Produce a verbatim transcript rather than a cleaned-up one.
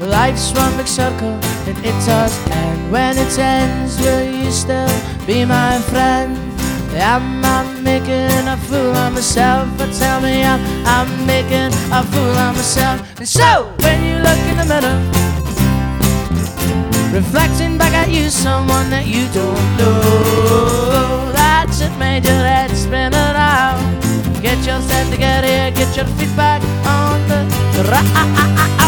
Life's one big circle and it does end. When it ends, will you still be my friend? Am I making a fool of myself? Or tell me I'm, I'm making a fool of myself. And so, when you look in the mirror, reflecting back at you, someone that you don't know, that's it, made your head spin around. Get yourself together, get your feet back on the ground.